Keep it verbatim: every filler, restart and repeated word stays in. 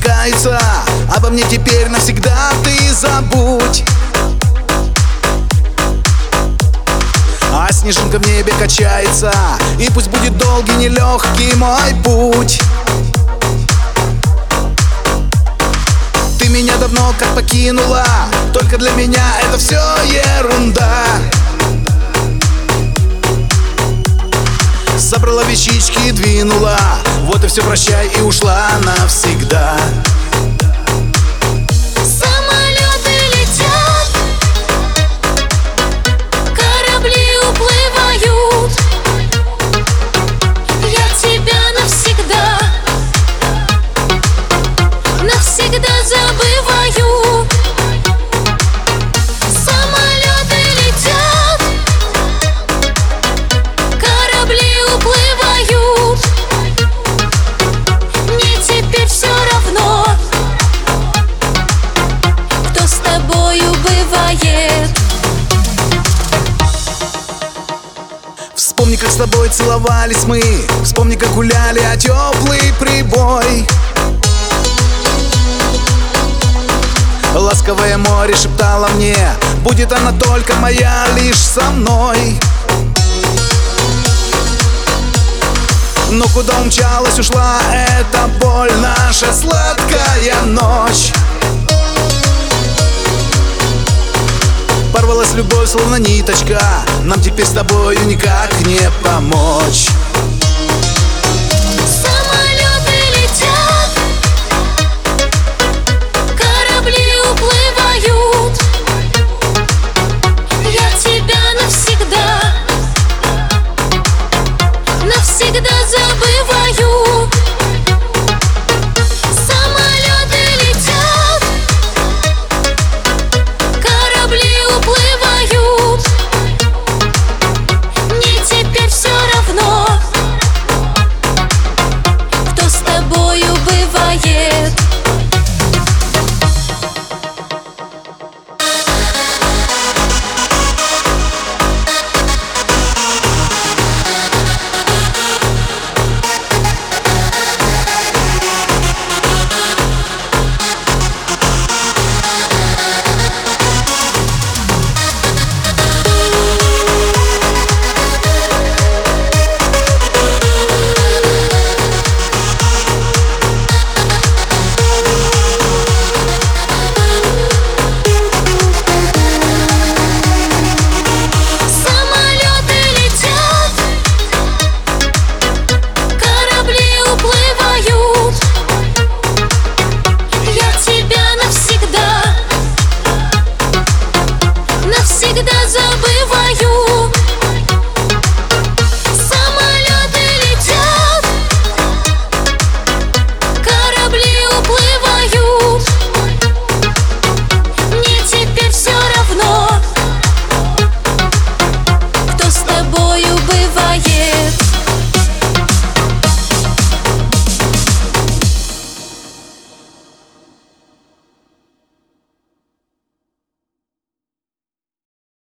смеркается, обо мне теперь навсегда ты забудь. А снежинка в небе качается, и пусть будет долгий, нелегкий мой путь. Ты меня давно как покинула, только для меня это все ерунда. Собрала вещички и двинула, вот и все, прощай, и ушла навсегда. Самолеты летят, корабли уплывают, я тебя навсегда, навсегда забываю. Самолеты летят, корабли уплывают, мне теперь все равно, кто с тобою бывает. Вспомни, как с тобой целовались мы, вспомни, как гуляли, а теплый прибой. Ласковое море шептало мне, будет она только моя лишь со мной. Но куда умчалась, ушла эта боль, наша сладкая ночь. Порвалась любовь, словно ниточка, нам теперь с тобою никак не помочь.